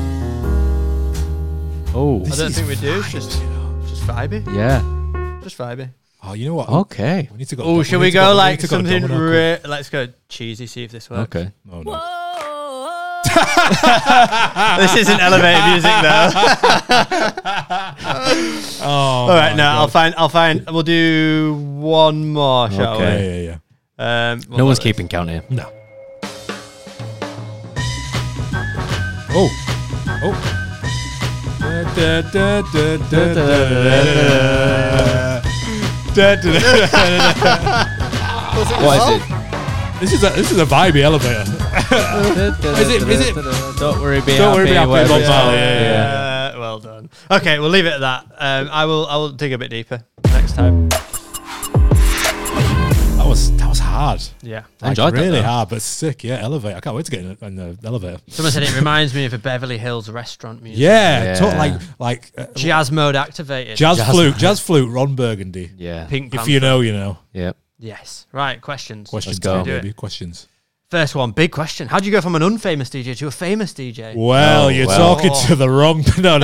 D: Oh.
B: I don't think we do. It's just vibey.
D: Yeah.
B: Just vibey.
A: Oh, you know what?
D: Okay.
A: We need to go.
B: Oh, should we go like something?
A: Let's
B: Let's go cheesy. See if this works.
D: Okay.
A: Oh, no.
B: This isn't elevator music though.
A: Oh,
B: All right, no, I'll find. We'll do one more, shall we?
A: Yeah.
D: No one's keeping count here.
A: No. Oh.
D: What is it?
A: This is a vibey elevator. Is it?
D: Don't worry, be
A: Don't worry, be happy,
D: whatever
A: Bob
D: it is.
A: Marley,
B: Well done. Okay, we'll leave it at that. I will dig a bit deeper next time.
A: That was hard.
B: Yeah.
D: I enjoyed that,
A: really
D: though.
A: hard, but sick. Yeah, elevator. I can't wait to get in the elevator.
B: Someone said it reminds me of a Beverly Hills restaurant music.
A: Yeah,
D: Yeah.
A: like
B: Jazz mode activated.
A: jazz flute, Ron Burgundy.
D: Yeah.
B: Pink
A: If
B: Panther.
A: you know, you know.
D: Yep.
B: Yes. Right. Questions.
A: Questions,
D: go.
A: time,
B: Do it.
A: baby. Questions.
B: First one, big question. How do you go from an unfamous DJ to a famous DJ?
A: Well, you're talking to the wrong. No.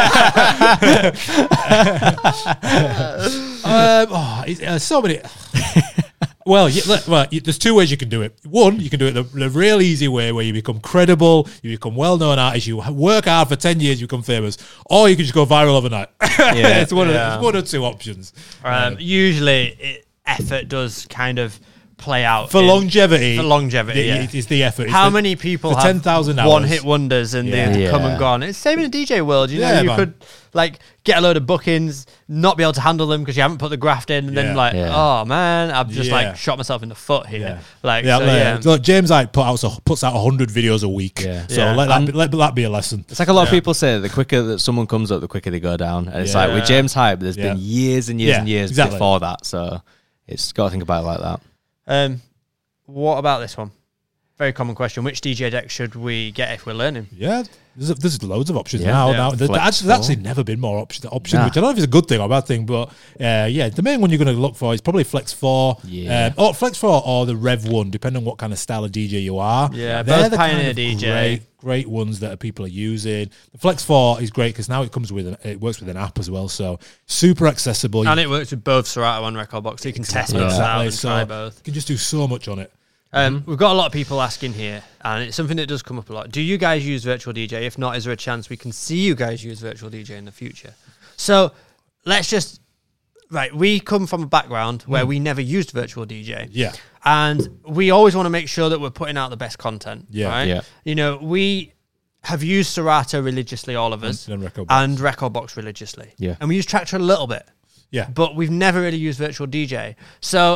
A: So many. There's two ways you can do it. One, you can do it the real easy way where you become credible, you become well-known artist, you work hard for 10 years, you become famous, or you can just go viral overnight.
D: Yeah.
A: It's one or two options.
B: Usually, effort does kind of play out
A: For longevity,
B: yeah.
A: it's the effort. It's
B: How
A: the-
B: many people
A: the
B: have
A: 10,000 hours.
B: one-hit wonders and they've
D: Yeah.
B: come and gone? It's the same in the DJ world. You know,
A: Yeah,
B: you
A: man.
B: could like get a load of bookings, not be able to handle them because you haven't put the graft in, and then
D: Yeah.
B: oh man, I've just
A: Yeah.
B: like shot myself in the foot here.
A: Yeah. Look, James Hype puts out 100 videos a week.
D: Yeah.
A: So
B: Yeah.
A: let that be a lesson.
D: It's like a lot of people say the quicker that someone comes up, the quicker they go down. And it's like with James Hype, there's been years and years and years
A: exactly.
D: before that. So it's got to think about it like that.
B: What about this one? Very common question. Which DJ deck should we get if we're learning?
A: Yeah, there's loads of options
D: Yeah.
A: now.
D: Yeah.
A: Now there's actually never been more options, which I don't know if it's a good thing or a bad thing, but the main one you're going to look for is probably Flex 4, or Flex 4 or the Rev 1, depending on what kind of style of DJ you are.
B: Yeah,
A: they're
B: both
A: the
B: Pioneer DJ.
A: Great ones that people are using. The Flex 4 is great because now it works with an app as well, so super accessible.
B: And it works with both Serato and Rekordbox, so you can test both out and try both.
A: You can just do so much on it.
B: We've got a lot of people asking here, and it's something that does come up a lot. Do you guys use Virtual DJ? If not, is there a chance we can see you guys use Virtual DJ in the future? So let's just... Right, we come from a background where we never used Virtual DJ.
A: Yeah.
B: And we always want to make sure that we're putting out the best content.
A: Yeah.
B: Right?
D: Yeah.
B: You know, we have used Serato religiously, all of us,
A: And Rekordbox.
B: and Rekordbox religiously.
D: Yeah.
B: And we use Traktor a little bit.
A: Yeah.
B: But we've never really used Virtual DJ. So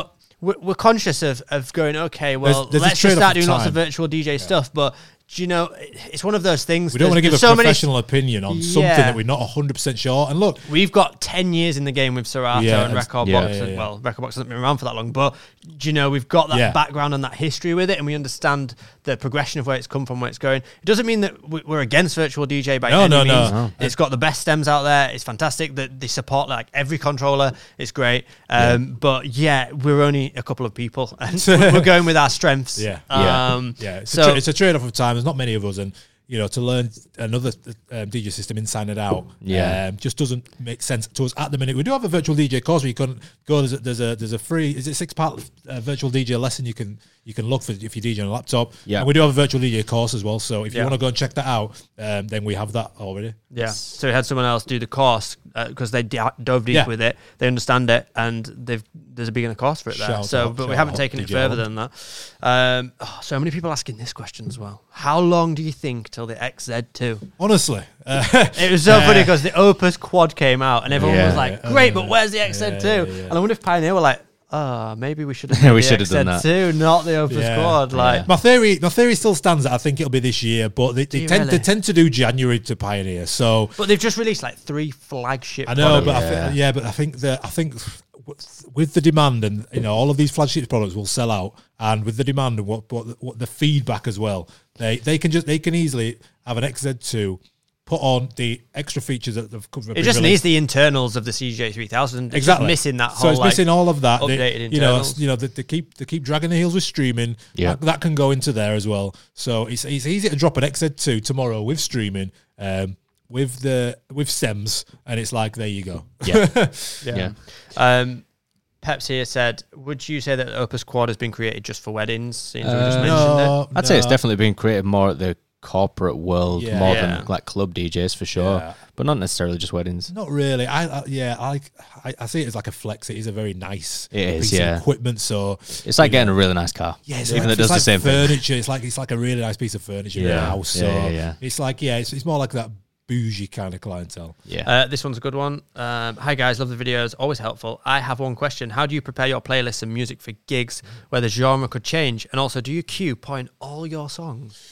B: we're conscious of going, okay, well, let's just start doing lots of virtual DJ stuff, but do you know, it's one of those things.
A: We don't want to give a professional opinion on something that we're not 100% sure. And look,
B: we've got 10 years in the game with Serato and Rekordbox. Well, Rekordbox hasn't been around for that long, but do you know, we've got that background and that history with it, and we understand the progression of where it's come from, where it's going. It doesn't mean that we're against virtual DJ by any means. No. It's got the best stems out there. It's fantastic that they support like every controller. It's great. But we're only a couple of people, and we're going with our strengths.
A: It's a trade-off of time. There's not many of us, and to learn another DJ system inside and out just doesn't make sense to us at the minute. We do have a virtual DJ course where you can go. There's a free, is it 6-part virtual DJ lesson you can look for if you DJ on a laptop. And we do have a virtual DJ course as well. So if you want to go and check that out, then we have that already.
B: Yeah. So we had someone else do the course because they dove deep with it. They understand it, and there's a beginner course for it there. But we haven't taken it further than that. So many people asking this question as well. How long do you think till the XZ2?
A: Honestly,
B: it was so funny because the Opus Quad came out and everyone was like, "Great, but where's the XZ2?" And I wonder if Pioneer were like, maybe we should have done the XZ2, not the Opus Quad. Like
A: my theory still stands that I think it'll be this year, but they tend to do January to Pioneer. So,
B: but they've just released like 3 flagship.
A: I know, but I think with the demand and all of these flagship products will sell out, and with the demand and what the feedback as well, they can easily have an XZ2. Put on the extra features that they've covered.
B: It just needs the internals of the CJ3000. It's
A: exactly
B: missing that whole.
A: So it's missing all of that.
B: Updated internals.
A: They keep dragging the heels with streaming. Yeah, that can go into there as well. So it's easy to drop an XZ2 tomorrow with streaming, with SEMS, and it's like there you go.
B: Yeah. Peps here said, would you say that the Opus Quad has been created just for weddings? Seems we just mentioned it.
D: I'd say it's definitely been created more at the corporate world more than like club DJs for sure, but not necessarily just weddings.
A: Not really. I see it as like a flex. It is a very nice piece of equipment. So
D: it's like getting a really nice car.
A: Yeah,
D: even it does the same
A: furniture.
D: thing.
A: It's like a really nice piece of furniture in the house. So it's like it's more like that bougie kind of clientele.
B: This one's a good one. Hi guys, love the videos, always helpful. I have one question. How do you prepare your playlists and music for gigs where the genre could change? And also, do you cue point all your songs?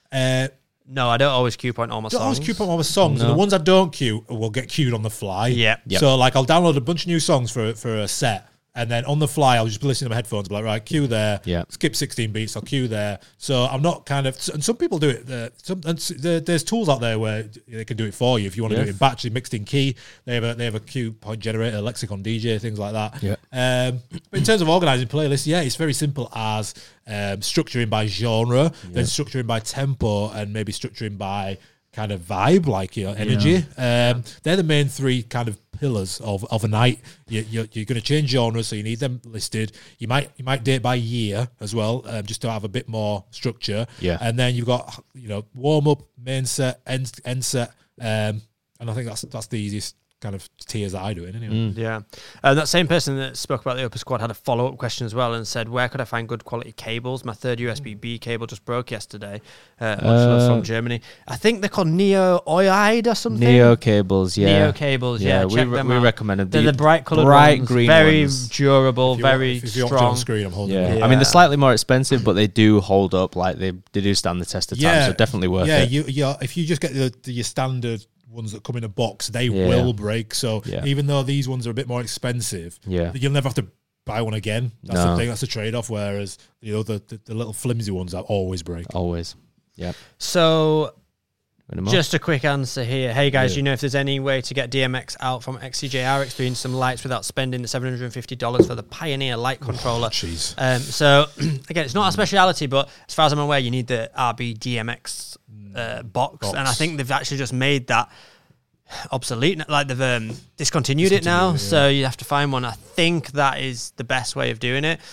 B: No, I don't always cue point all my songs.
A: I don't always cue point all my songs. And the ones I don't cue will get queued on the fly.
B: Yep.
A: So like I'll download a bunch of new songs for a set, and then on the fly I'll just be listening to my headphones and be like, right, cue there, skip 16 beats, I'll cue there. So I'm not kind of, and some people do it, there's tools out there where they can do it for you if you want to do it in batch, mixed in key. They have a cue point generator, Lexicon DJ, things like that. But in terms of organising playlists, it's very simple as structuring by genre, then structuring by tempo, and maybe structuring by kind of vibe, like energy. They're the main 3 kind of pillars of a night. You're going to change genres, so you need them listed. You might date by year as well, just to have a bit more structure. And then you've got warm up, main set, end set, and I think that's the easiest kind of tiers that I do it anyway.
B: That same person that spoke about the Opus Quad had a follow-up question as well and said, where could I find good quality cables? My third USB-B cable just broke yesterday. From Germany. I think they're called Neo-Oide or something.
D: Neo cables,
B: Neo cables, check them out.
D: We recommended
B: they're the bright coloured
D: bright
B: ones,
D: green
B: very
D: ones.
B: durable, very
A: if
B: strong.
A: On screen, I'm holding
D: I mean, they're slightly more expensive, but they do hold up. Like they do stand the test of time, so definitely worth it.
A: If you just get your standard ones that come in a box, they will break. So even though these ones are a bit more expensive, you'll never have to buy one again. That's the thing. That's a trade-off. Whereas the little flimsy ones that always break.
D: Always. Yeah.
B: So just a quick answer here. Hey guys, you know if there's any way to get DMX out from XCJRX doing some lights without spending the $750 for the Pioneer light controller? So again, it's not a speciality, but as far as I'm aware, you need the RB DMX box, and I think they've actually just made that obsolete. Like they've discontinued it now, so you have to find one. I think that is the best way of doing it.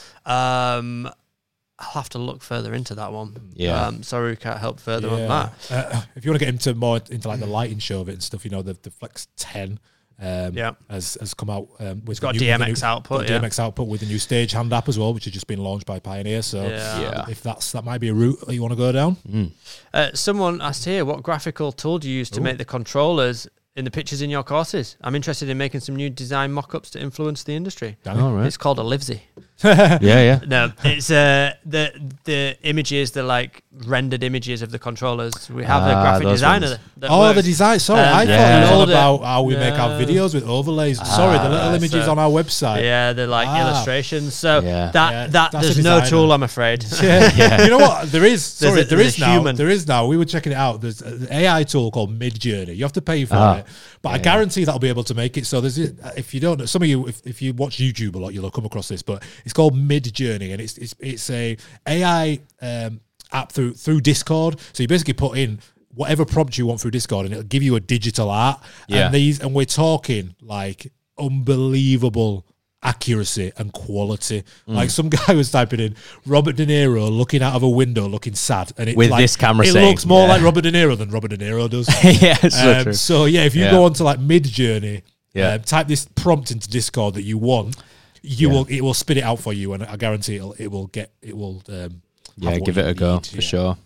B: I'll have to look further into that one. Sorry, we can't help further on that.
A: If you want to get into like the lighting show of it and stuff, the Flex 10 has come out.
B: It's got DMX output.
A: DMX output with the new Stagehand app as well, which has just been launched by Pioneer. So if that might be a route that you want to go down.
B: Someone asked here, what graphical tool do you use to make the controllers in the pictures in your courses? I'm interested in making some new design mock-ups to influence the industry.
A: Right.
B: It's called a Livesy.
D: Yeah.
B: No, it's the images, the like rendered images of the controllers. We have a graphic designer.
A: The design. Sorry, I thought all about how we make our videos with overlays. Sorry, the little images on our website.
B: Yeah, they're like illustrations. So that there's no tool, I'm afraid.
A: You know what? There is. Sorry, there is now.
B: Human.
A: There is now. We were checking it out. There's an AI tool called Midjourney. You have to pay for it, but I guarantee that'll be able to make it. So there's, if you don't, some of you, if you watch YouTube a lot, you'll come across this, but it's called Midjourney, and it's a AI app through Discord. So you basically put in whatever prompt you want through Discord, and it'll give you a digital art. And we're talking like unbelievable accuracy and quality. Like some guy was typing in Robert De Niro looking out of a window looking sad, and it,
D: with
A: like,
D: this camera,
A: it looks more like Robert De Niro than Robert De Niro does. So if you go onto like Midjourney, type this prompt into Discord that you want, it will spit it out for you, and I guarantee it will give
D: it a go for sure.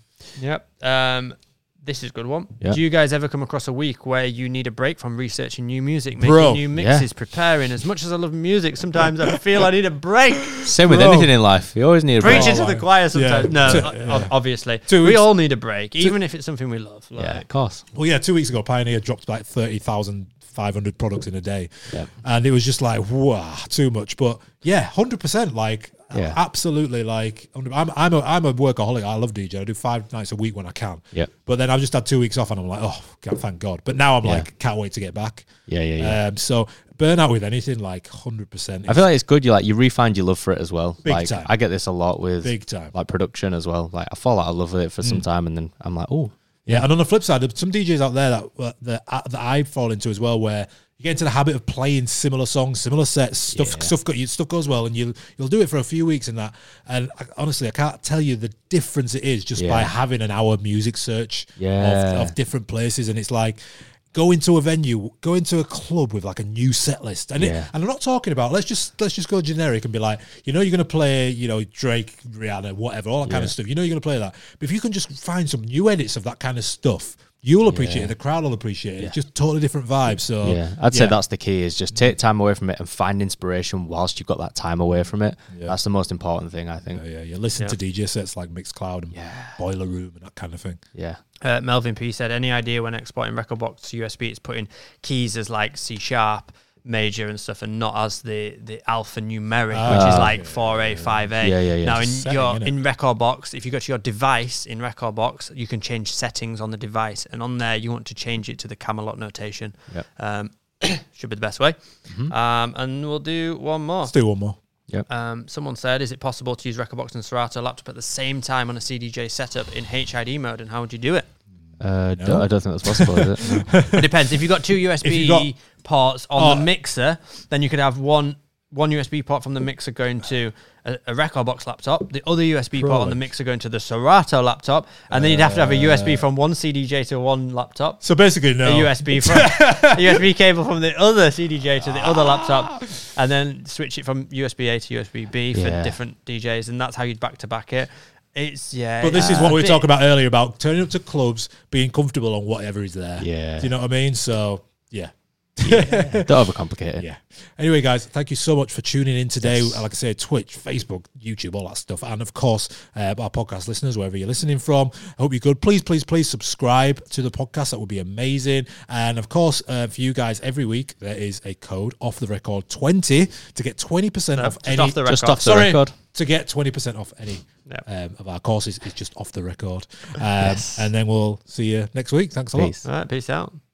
B: Yep. This is a good one.
D: Yeah.
B: Do you guys ever come across a week where you need a break from researching new music, making new mixes, preparing? As much as I love music, sometimes I feel I need a break.
D: Same with anything in life. You always need a break.
B: Preaching to the choir sometimes. Obviously. We all need a break, even if it's something we love.
D: Like. Yeah, of course.
A: Well, 2 weeks ago, Pioneer dropped like 30,500 products in a day. Yeah. And it was just like, wow, too much. But 100%. Like, absolutely. Like, I'm a workaholic. I love DJ. I do 5 nights a week when I can.
D: Yeah.
A: But then I've just had 2 weeks off, and I'm like, oh, God, thank God. But now I'm like, can't wait to get back.
D: Yeah.
A: So burnout with anything, like 100%.
D: I feel like it's good. You refine your love for it as well.
A: Big time.
D: I get this a lot with
A: big time,
D: like production as well. Like I fall out of love with it for some time, and then I'm like, oh.
A: Yeah, and on the flip side, there's some DJs out there that I fall into as well, where you get into the habit of playing similar songs, similar sets, stuff goes well, and you'll do it for a few weeks and that. And honestly, I can't tell you the difference it is just by having an hour music search of different places. And it's like, go into a venue, go into a club with like a new set list. And and I'm not talking about, let's just go generic and be like, you're going to play, Drake, Rihanna, whatever, all that kind of stuff. You're going to play that. But if you can just find some new edits of that kind of stuff, you'll appreciate it. The crowd will appreciate it. It's just totally different vibe. So
D: I'd say that's the key, is just take time away from it and find inspiration whilst you've got that time away from it. That's the most important thing, I think.
A: You listen to DJ sets like Mixcloud and Boiler Room and that kind of thing.
B: Melvin P said, any idea when exporting Rekordbox to USB, it's putting keys as like C# major and stuff, and not as the alphanumeric, which is like 4A, 5A. Now in Rekordbox, if you go to your device in Rekordbox, you can change settings on the device, and on there you want to change it to the Camelot notation. Should be the best way. And we'll do one more.
A: Let's do one more.
B: Someone said, is it possible to use Rekordbox and Serato laptop at the same time on a CDJ setup in HID mode, and how would you do it?
D: I don't think that's possible, is it? No.
B: It depends. If you've got 2 USB ports on the mixer, then you could have one USB port from the mixer going to a Rekordbox laptop, the other USB port on the mixer going to the Serato laptop, and then you'd have to have a USB from one CDJ to one laptop.
A: So basically, no.
B: A USB cable from the other CDJ to the other laptop, and then switch it from USB A to USB B for different DJs, and that's how you'd back-to-back it. But this is what we were talking about earlier, about turning up to clubs, being comfortable on whatever is there. Do you know what I mean? So,
D: don't overcomplicate it.
A: Anyway, guys, thank you so much for tuning in today. Like I said, Twitch, Facebook, YouTube, all that stuff. And of course, our podcast listeners, wherever you're listening from, I hope you're good. Please subscribe to the podcast. That would be amazing. And of course, for you guys, every week, there is a code off the record 20 to get 20% off any.
D: Just off the record.
A: To get 20% off any of our courses. It's just off the record. And then we'll see you next week. Thanks a lot.
B: All right, peace out.